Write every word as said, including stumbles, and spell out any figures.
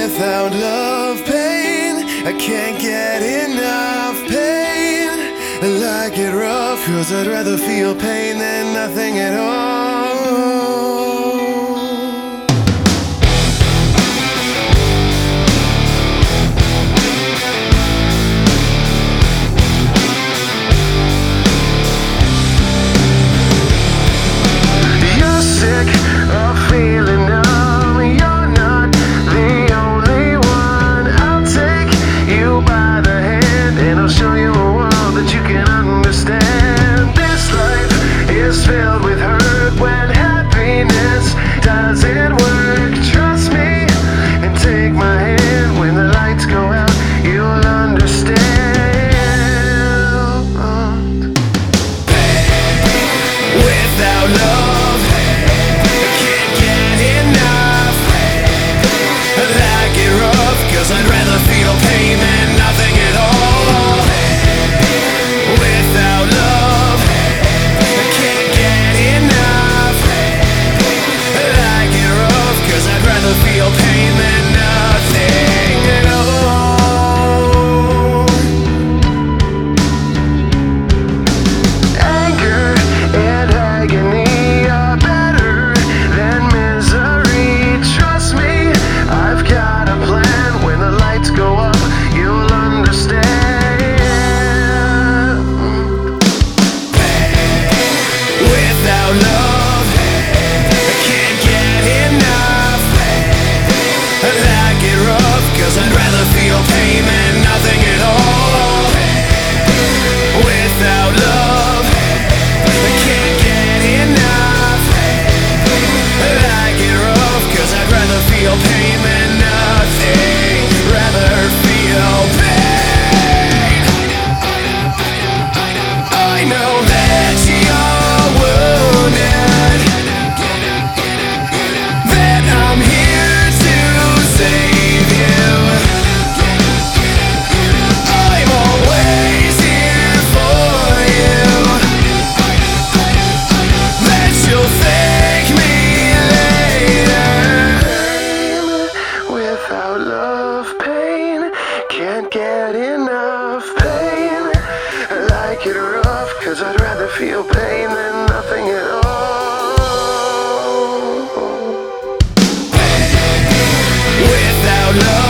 Without love, pain, I can't get enough pain. I like it rough, cause I'd rather feel pain than nothing at all. You're sick of feeling numb. You're not the only one. I'll take you by the hand and I'll show you a world that you can understand. This life is filled with hurt when happiness doesn't work. Trust me and take my hand. When the lights go out, you'll understand. Without love, I can't get enough. I like it rough, cause I'd rather feel pain than nothing at all. Without love, I can't get enough. I like it rough, cause I'd rather feel pain than nothing at all. Anger and agony are better than misery. Trust me, I've got a plan. When the lights go up, you'll understand. Without love, I can't get enough. I like it rough, cause I'd rather feel pain than nothing at all. Without love, I can't get enough. I like it rough, cause I'd rather feel pain than nothing. Rather feel pain. I know that you're wounded, that I'm here to save you. I'm always here for you. That you'll thank me later. Without love, pain, can't get enough pain. I like it rough, cause I'd rather feel pain than nothing at all. Without love,